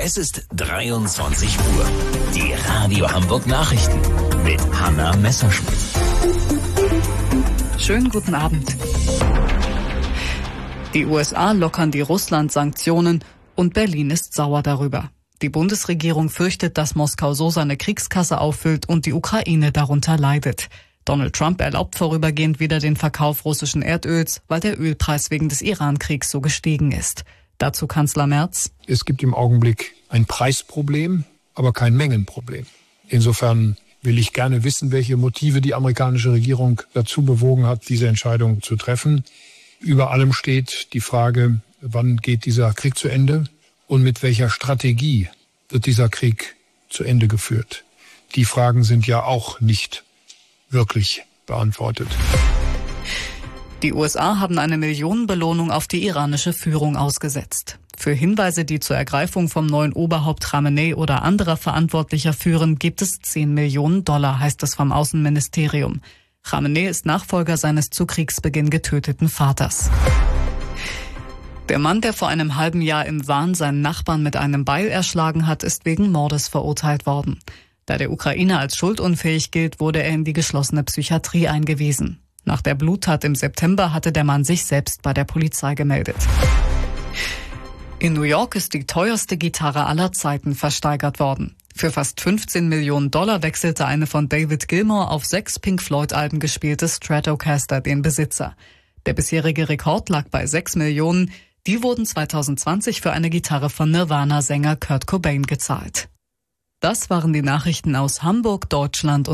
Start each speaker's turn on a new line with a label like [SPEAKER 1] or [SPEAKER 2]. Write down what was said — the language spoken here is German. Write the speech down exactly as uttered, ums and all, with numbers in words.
[SPEAKER 1] Es ist dreiundzwanzig Uhr. Die Radio Hamburg Nachrichten mit Hanna Messerschmidt.
[SPEAKER 2] Schönen guten Abend. Die U S A lockern die Russland-Sanktionen und Berlin ist sauer darüber. Die Bundesregierung fürchtet, dass Moskau so seine Kriegskasse auffüllt und die Ukraine darunter leidet. Donald Trump erlaubt vorübergehend wieder den Verkauf russischen Erdöls, weil der Ölpreis wegen des Iran-Kriegs so gestiegen ist. Dazu Kanzler Merz:
[SPEAKER 3] Es gibt im Augenblick ein Preisproblem, aber kein Mengenproblem. Insofern will ich gerne wissen, welche Motive die amerikanische Regierung dazu bewogen hat, diese Entscheidung zu treffen. Über allem steht die Frage, wann geht dieser Krieg zu Ende und mit welcher Strategie wird dieser Krieg zu Ende geführt. Die Fragen sind ja auch nicht wirklich beantwortet.
[SPEAKER 2] Die U S A haben eine Millionenbelohnung auf die iranische Führung ausgesetzt. Für Hinweise, die zur Ergreifung vom neuen Oberhaupt Khamenei oder anderer Verantwortlicher führen, gibt es zehn Millionen Dollar, heißt es vom Außenministerium. Khamenei ist Nachfolger seines zu Kriegsbeginn getöteten Vaters. Der Mann, der vor einem halben Jahr im Wahn seinen Nachbarn mit einem Beil erschlagen hat, ist wegen Mordes verurteilt worden. Da der Ukrainer als schuldunfähig gilt, wurde er in die geschlossene Psychiatrie eingewiesen. Nach der Bluttat im September hatte der Mann sich selbst bei der Polizei gemeldet. In New York ist die teuerste Gitarre aller Zeiten versteigert worden. Für fast fünfzehn Millionen Dollar wechselte eine von David Gilmour auf sechs Pink Floyd-Alben gespielte Stratocaster den Besitzer. Der bisherige Rekord lag bei sechs Millionen. Die wurden zweitausendzwanzig für eine Gitarre von Nirvana-Sänger Kurt Cobain gezahlt. Das waren die Nachrichten aus Hamburg, Deutschland und